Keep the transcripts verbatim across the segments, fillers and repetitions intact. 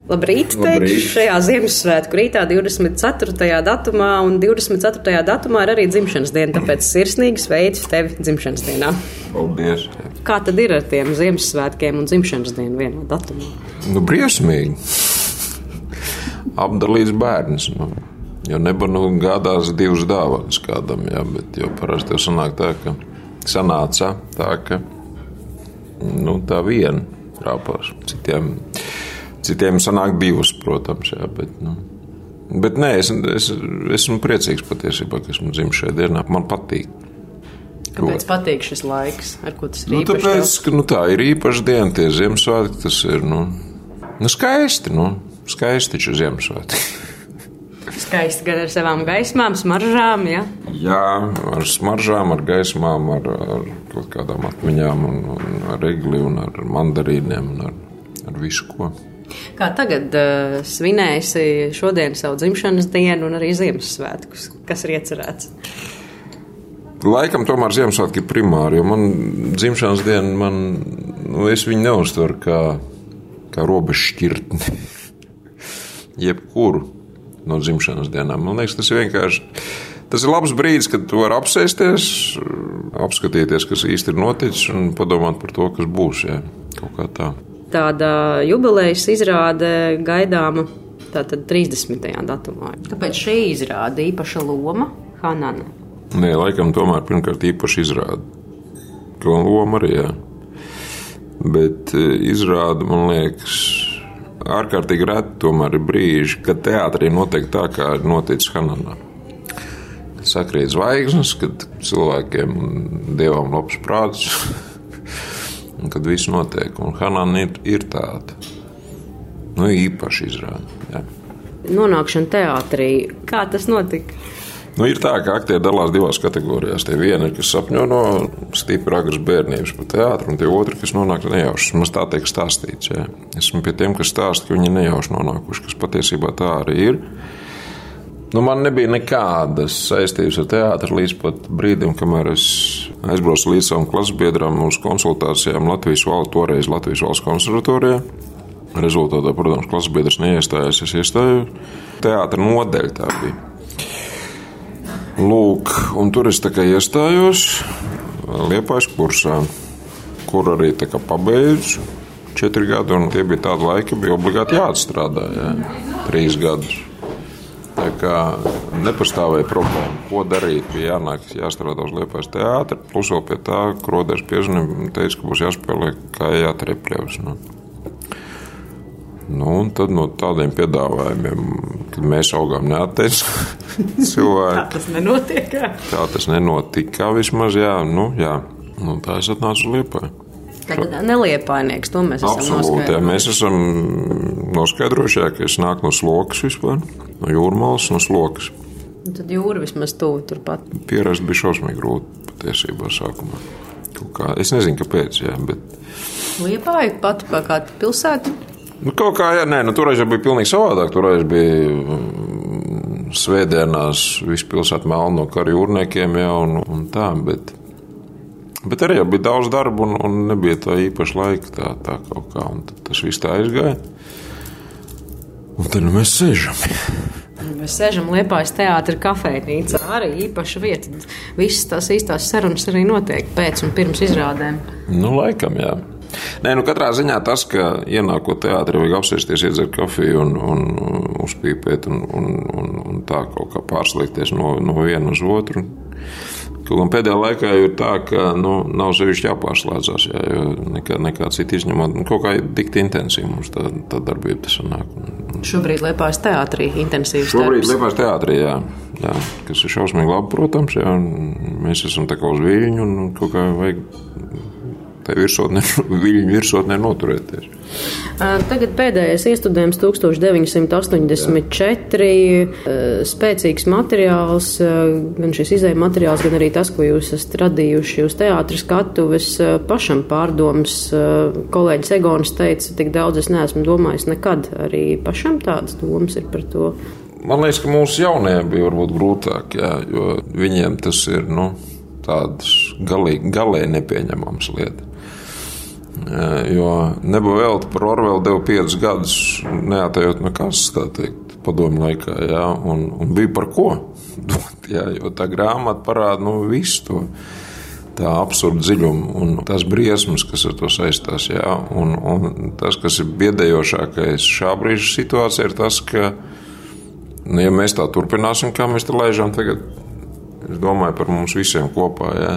Labrīt, teikšu, šajā Ziemassvētku rītā divdesmit ceturtajā datumā, un divdesmit ceturtajā datumā ir arī dzimšanas diena, tāpēc sirsnīgi sveicu tevi dzimšanas dienā. Paldies. Kā tad ir ar tiem Ziemassvētkiem un dzimšanas dienu vienā datumā? Nu, briesmīgi. Apdalīts bērns, nu. Jo nebūtu nu, gādās divas dāvanas kādam, jā, bet jau parasti jau sanāk tā, ka sanāca tā, ka nu, tā viena rāpās. Citiem, citiem sanāk divas, protams, jā, bet, nu. Bet nē, es, es esmu priecīgs patiesībā, ka esmu dzimis šajā dienā. Man patīk. Kāpēc patīk šis laiks? Ar ko tas ir nu, īpaši? Tāpēc, ka nu, tā ir īpaša diena, tie Ziemassvētki, tas ir, nu, nu skaisti, nu, skaisti taču Ziemassvētki. Skaisti gan ar savām gaismām, smaržām, ja? Jā, ar smaržām, ar gaismām, ar, ar kaut kādām atmiņām, un, un ar egli, un ar mandarīniem, un ar, ar visu ko. Kā tagad uh, svinēsi šodien savu dzimšanas dienu un arī Ziemassvētkus? Kas ir iecerēts? Laikam tomēr Ziemassvētki ir primāri, jo man dzimšanas diena, man, nu, es viņu neuztveru kā, kā robežšķirtni. Jebkuru no dzimšanas dienām. Man liekas, tas ir vienkārši, tas ir labs brīdis, kad tu vari apsēsties, apskatīties, kas īsti ir noticis un padomāt par to, kas būs, jā, kaut kā tā. Tāda jubilejas izrāde gaidāma tātad trīsdesmitajā datumā. Kāpēc šī izrāde īpaša loma Hanana? Nē, laikam tomēr pirmkārt īpaši izrāde. Ko loma arī, jā. Bet izrāde, man liekas, ārkārtīgi reti tomēr ir brīži, kad teātrī notiek tā, kā ir noticis Hananā. Kad sakrīt zvaigznes, kad cilvēkiem un dievam labs prāts, un kad viss notiek. Un Hanana ir, ir tāda, nu, īpaši izrāda. Jā. Nonākšana teātrī, kā tas notika? Nu, ir tā, ka aktieri dalās divās kategorijās. Tie vieni, kas sapņo no stipri agras bērnības par teātru, un tie otri, kas nonāk nejauši. Mums tā tiek stāstīts. Jā. Esmu pie tiem, kas stāsta, ka viņi nejauši nonākuši, kas patiesībā tā arī ir. Nu, man nebija nekādas saistības ar teātru līdz pat brīdim, kamēr es aizbraucu līdz savam klasbiedram uz konsultācijām Latvijas valsts, toreiz Latvijas valsts konservatorijā. Rezultātā, protams, klasbiedrs neiestājās, es iestāju. Teātra nodeļa tā bija. Lūk, un tur es tā kā iestājos Liepājas kursā, kur arī tā kā pabeidzu četri gadi, un tie bija tādi laiki, bija obligāti jāatstrādā, jā, trīs gadus. Tā kā nepastāvēja problēma, ko darīt, bija jānāk, jāstrādā uz Liepājas teātri, plus vēl pie tā, Kroders piezvanīja, teica, ka būs jāspēlē kā jātrepļevs, nu. Nu, un tad no tādiem piedāvājumiem, kad mēs augām neatteica cilvēki. Tā tas nenotiek, jā. Tā tas nenotika vismaz, jā, nu, jā. Nu, tā es atnācu uz Liepāju. Tagad neliepājnieks, to mēs esam noskaidrojuši. Absolūti, jā, mēs esam noskaidrojuši, jā, ka es nāku no Slokas vispār, no Jūrmalas, no Slokas. Un tad Jūra vismaz tuvu turpat. Pierast bija šausmīgi grūti patiesībā sākumā. Kā, es nezinu, kāpēc, jā, bet... Liepāja pati pa kādu pilsētu? Nu, kaut kā, jā, nē, nu, toreiz jau bija pilnīgi savādāk. Toreiz bija svētdienās visu pilsētu melno karu jūrniekiem, jā, un, un tā, bet, bet arī jau bija daudz darba un, un nebija tā īpaši laika tā, tā kaut kā, un tas viss tā aizgāja. Un tad nu, mēs sēžam. Mēs sēžam Liepājas teātra kafejnīcā, arī īpaša vieta. Visas tās īstās sarunas arī notiek pēc un pirms izrādēm. Nu, laikam, jā. Nē, nu katrā ziņā tas, ka ienākot teātrī, vajag apsēsties, iedzert kafiju un, un uzpīpēt un, un, un, un tā kaut kā pārslēgties no, no viena uz otru. Un pēdējā laikā ir tā, ka nu, nav sevišķi jāpārslēdzās, jā, jo nekā, nekā cita izņemot. Kaut kā ir dikti intensīvi mums tā, tā darbība tas sanāk. Šobrīd Liepājas teātrī intensīvs Šobrīd darbs. Liepājas teātrī, jā, jā, kas ir šausmīgi labi, protams, jā, mēs esam tā kā uz viļņu un kaut kā vajag tai virsotnē, viļņu virsotnē noturēties. Tagad pēdējais iestudējums tūkstoš deviņsimt astoņdesmit četri, spēcīgs materiāls, gan šis izēja materiāls, gan arī tas, ko jūs esat radījuši uz teātra skatuves, pašam pārdomas. Kolēģis Egonis teica, tik daudz es neesmu domājis nekad, arī pašam tādas domas ir par to. Man liekas, ka mūsu jaunajiem bija varbūt grūtāk, jā, jo viņiem tas ir, nu, tādas galīgi, galēji nepieņemams lieta. Jo nebija vēl par Orvelu deva piecus gadus, neatējot nekas, tā teikt, padomu laikā, jā, un, un bija par ko dot, jā, jo tā grāmata parāda, nu, visu to, tā absurda dziļumu un tās briesmas, kas ar to saistās, jā, un, un tas, kas ir biedējošākais šā brīža situācija, ir tas, ka, nu, ja mēs tā turpināsim, kā mēs te laižam tagad, es domāju par mums visiem kopā, jā,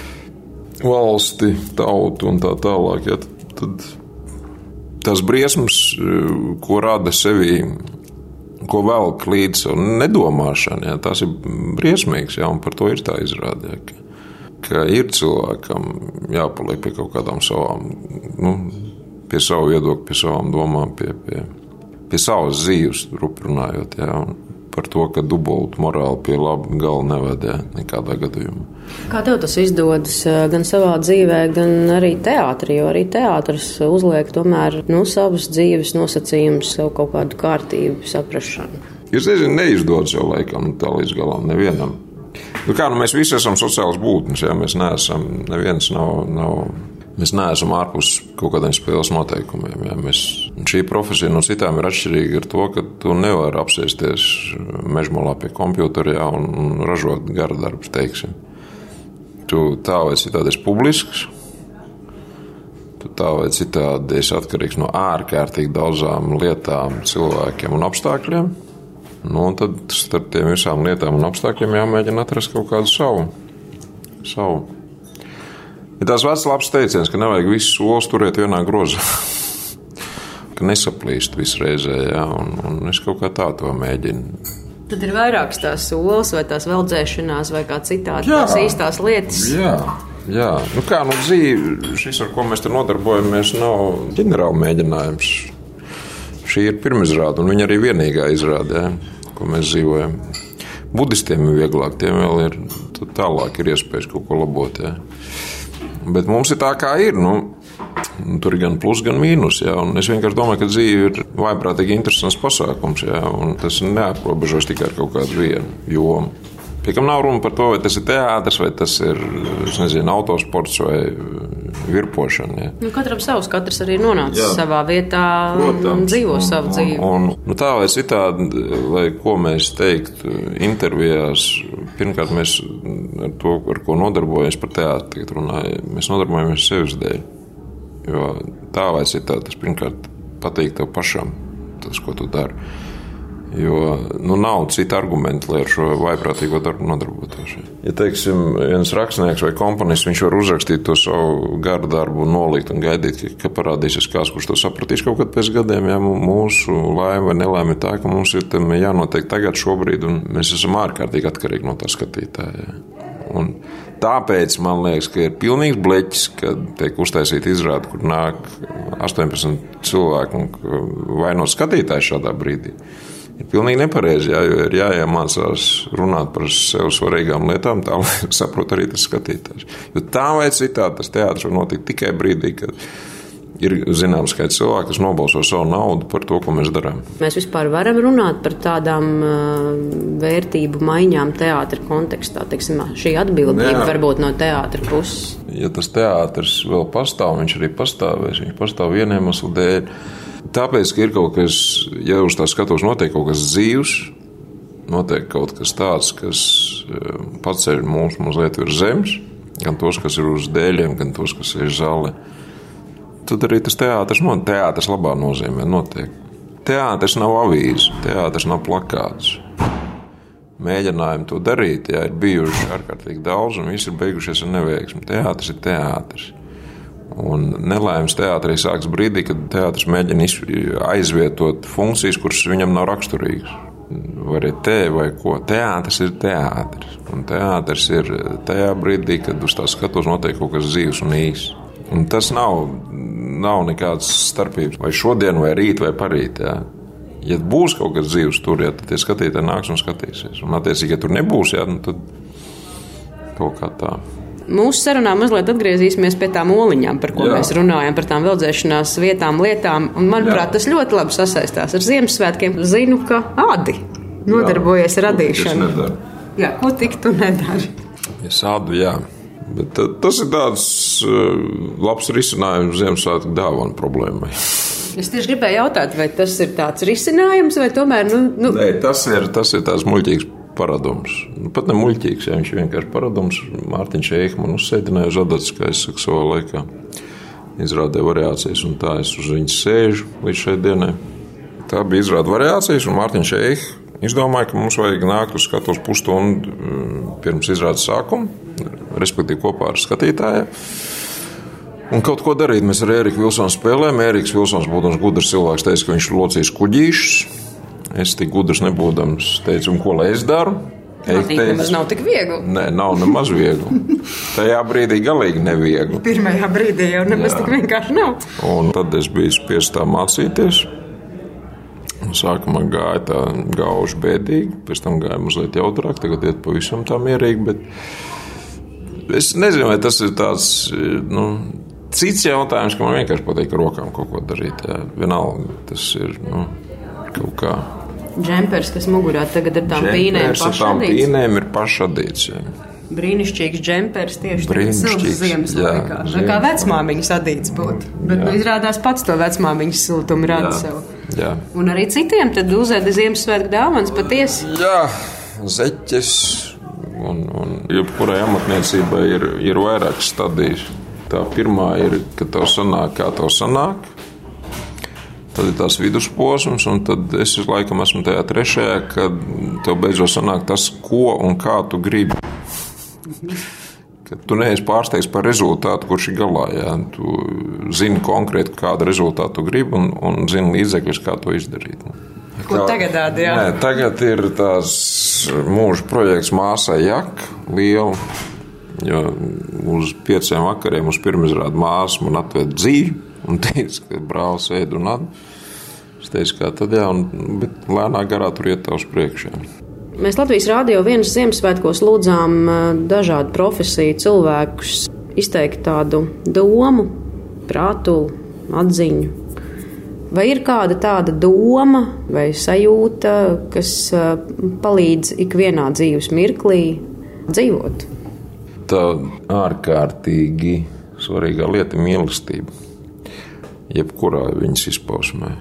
valsti, tautu un tā tālāk, ja, tad tas briesmas, ko rada sevī, ko velk līdz nedomāšana, ja, tas ir briesmīgs, ja, un par to ir tā izrāde, ja, ka, ka ir cilvēkam jāpaliek pie kaut kādām savām, nu, pie savu viedokļu, pie savām domām, pie, pie, pie savas dzīves, rupi runājot, ja, un par to, ka dubultu morāli pie laba gala nevedē nekādā gadījumā. Kā tev tas izdodas gan savā dzīvē, gan arī teātrī, jo arī teātris uzliek tomēr, nu, savas dzīves nosacījumus, savu kaut kādu kārtību, saprašanu? Es nezinu, neizdodas jau laikam tā līdz galam nevienam. Nu kā, nu mēs visi esam sociāls būtnes, ja mēs neesam, neviens nav, nav mēs neesam ārpus kaut kādiem spēles noteikumiem. Ja. Mēs, šī profesija no citām ir atšķirīga ar to, ka tu nevari apsēsties mežmalā pie kompjutera, ja, un, un ražot gara darbus, teiksim. Tu tā vai citādi esi publisks, tu tā vai citādi esi atkarīgs no ārkārtīgi daudzām lietām, cilvēkiem un apstākļiem. Nu, un tad starp tiem visām lietām un apstākļiem jāmēģina atrast kaut kādu savu. savu. Ir tās vecs labs teiciens, ka nevajag visus solis turēt vienā grozā. Ka nesaplīst visu reizē, jā, un, un es kaut kā tā to mēģinu. Tad ir vairākas tās solis vai tās veldzēšanās vai kā citādi tās īstās lietas. Jā, jā. Nu kā, nu dzīve, šis, ar ko mēs te nodarbojamies, nav ģenerāli mēģinājums. Šī ir pirmizrāde, un viņa arī vienīgā izrāde, jā, ko mēs dzīvojam. Budistiem ir vieglāk, tiem vēl ir tālāk ir iespējas kaut ko labot, jā. Bet mums ir tā, kā ir. Nu, tur ir gan plus, gan mīnus. Jā, un es vienkārši domāju, ka dzīve ir vaiprātīgi interesants pasākums. Jā, un tas neaprobežojas tikai ar kaut kādu vienu jomu. Piekam nav runa par to, vai tas ir teātris, vai tas ir, es nezinu, autosports vai virpošana. Jā. Nu, katram savs, katrs arī nonāca jā. savā vietā. Protams, un dzīvo un, savu dzīvi. Un, un, nu, tā vai citādi, lai ko mēs teiktu intervijās, pirmkārt mēs ar to, ar ko nodarbojamies par teātri, runājam, mēs nodarbojamies sevis dēļ. Jo tā vai citādi, tas pirmkārt patīk tev pašam, tas, ko tu dari. Jo nu, nav cita argumenta, lai ar šo vaiprātīgo darbu nodarbotos. Ja, teiksim, viens rakstnieks vai komponists, viņš var uzrakstīt to savu garu darbu un nolikt un gaidīt, ka, ka parādīsies kāds, kurš to sapratīs kaut kad pēc gadiem. Ja, mūsu laime vai nelaime ir tā, ka mums ir tam jānotiek tagad šobrīd, un mēs esam ārkārtīgi atkarīgi no tā skatītāja. Ja. Un tāpēc man liekas, ka ir pilnīgs bleķis, kad tiek uztaisīta izrāde, kur nāk astoņpadsmit cilvēku vai no skatītāju šādā brīdī. Ir pilnīgi nepareizi, jā, jo ir jāiemācās runāt par sev svarīgām lietām, tā lai saprot arī tas skatītājs. Jo tā vai citādi tas teātris var notikt tikai brīdī, kad ir zināms skaits cilvēku, kas nobalso savu naudu par to, ko mēs darām. Mēs vispār varam runāt par tādām uh, vērtību maiņām teātra kontekstā, teiksim, šī atbildība jā. varbūt no teātra puses. Ja tas teātris vēl pastāv, viņš arī pastāvēs, viņš pastāv vienu iemeslu dēļ. Tāpēc, ka ir kaut kas, ja uz tā skatos, notiek kaut kas dzīvs, notiek kaut kas tāds, kas paceļ mums mazliet virs zemes, gan tos, kas ir uz dēļiem, gan tos, kas ir zāle. Tad arī tas teātris, no, teātris labā nozīmē notiek. Teātris nav avīze, teātris nav plakāts. Mēģinājumi to darīt, jā, ir bijuši ārkārtīgi daudz, un visi ir beigušies ar neveiksmi. Teātris ir teātris. Un nelaimes teātrī sāks brīdī, kad teātris mēģina aizvietot funkcijas, kuras viņam nav raksturīgas. Vai arī te, vai ko. Teātris ir teātris. Un teātris ir tajā brīdī, kad uz tā skatos notiek kaut kas dzīvs un īsts. Un tas nav, nav nekāds starpības. Vai šodien, vai rīt, vai parīt. Jā. Ja būs kaut kas dzīvs tur, jā, tad tie skatītāji nāks un skatīsies. Un attiecīgi, ja tur nebūs, jā, nu tad kaut kā tā. Mūsu sarunā mazliet atgriezīsimies pie tām oliņām, par ko jā. mēs runājam, par tām veldzēšanās vietām, lietām. Un, manuprāt, jā. tas ļoti labi sasaistās ar Ziemassvētkiem. Zinu, ka Adi nodarbojies ar radīšanu. Jā, jā, ko tik tu nedari? Es ādu, jā. Bet tas ir tāds labs risinājums Ziemassvētku dāvanu problēmai. Es tieši gribēju jautāt, vai tas ir tāds risinājums, vai tomēr, nu... nu... Nē, tas ir, tas ir tāds muļķīgs paradums. Nu, pat ne muļķīgs, ja viņš ir vienkārši paradums. Mārtiņš Eihman uzsēdināja uz adatas, kā es saku, savā laikā. Izrādīja variācijas, un tā es uz viņas sēžu līdz šai dienai. Tā bija izrāda variācijas, un Mārtiņš Eihman izdomāja, ka mums vajag nākt uz skatuves pusstundu pirms izrādes sākuma, respektīvi kopā ar skatītājiem. Un kaut ko darīt. Mēs ar Ēriku Vilsonu spēlējam. Ēriks Vilsons, būdams gudrs cilvēks, teica, ka viņš locīs kuģīšus. Es tik gudrs nebūdams teicu, un ko lai es daru? Matīt nemaz nav tik viegli. Nē, nav nemaz viegli. Tajā brīdī galīgi neviegli. Pirmajā brīdī jau nemaz Jā. Tik vienkārši nav. Un tad es biju spiests tā mācīties. Sākumā gāja tā gauži bēdīgi, pēc tam gāja mazliet jautrāk, tagad iet pavisam tā mierīgi, bet es nezinu, vai tas ir tāds, nu, cits jautājums, ka man vienkārši patīk ar rokām kaut ko darīt, jā. Vienalga, tas ir, nu, kaut kā. Džempers, kas mugurā tagad ar tām pīnēm pašadīts. Džempers ar tām pīnēm ir pašadīts, jā. Brīnišķīgs džempers tieši tāds ziemas laikā. Kā vecmāmiņas adīts būtu. Bet nu, izrādās pats to vecmāmiņas siltumu rada sev. Jā. Un arī citiem tad uzēda Ziemassvētku dāvanas patiesi. Jā, zeķes. Un, un jebkurai amatniecībai ir, ir vairākas stadijas. Tā pirmā ir, ka tev sanāk, kā tev sanāk. Tad ir tās vidusposms, un tad es laikam esmu tajā trešajā, kad tev beidzot sanāk tas, ko un kā tu gribi. Kad tu neesi pārsteigts par rezultātu, kurš ir galā. Jā. Tu zini konkrēti, kādu rezultātu tu gribi, un, un zini līdzekļus, kā to izdarīt. Ko tagad tādi, jā? Nē, tagad ir tās mūža projekts Māsai Jak, liela, jo uz pieciem vakariem uz pirmizrādi māsa man atved dzīvi, un teica, ka brālis ēd un at. Es teicu, kā tad jā, un, bet lēnā garā tur iet tavs priekšā. Mēs Latvijas Rādio vienas Ziemassvētkos lūdzām dažādu profesiju cilvēkus izteikt tādu domu, prātu, atziņu. Vai ir kāda tāda doma vai sajūta, kas palīdz ikvienā dzīves mirklī dzīvot? Tā ārkārtīgi svarīgā lieta ir mīlestība. Jebkurā viņas izpausmē.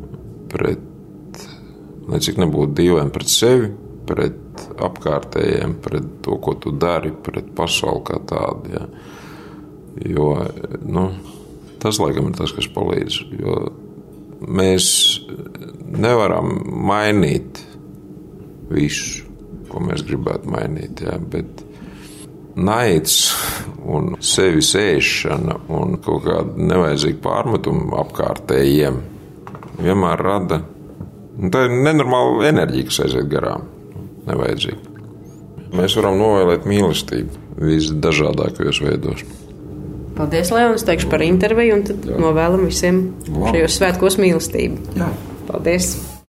Pret, lai cik nebūtu dīvaini pret sevi, pret apkārtējiem, pret to, ko tu dari, pret pasauli kā tādu. Ja. Jo, nu, tas laikam ir tas, kas palīdz. Jo mēs nevaram mainīt visu, ko mēs gribētu mainīt, ja, bet naids un sevis ēšana un kaut kāda nevajadzīga pārmetuma apkārtējiem vienmēr rada. Tā ir nenormāla enerģija, kas aiziet garām. Nevajadzīga. Mēs varam novēlēt mīlestību visdažādākajos veidos. Paldies, Leon, es teikšu par interviju, un tad Jā. Novēlam visiem šajos svētkos mīlestību. Jā. Paldies!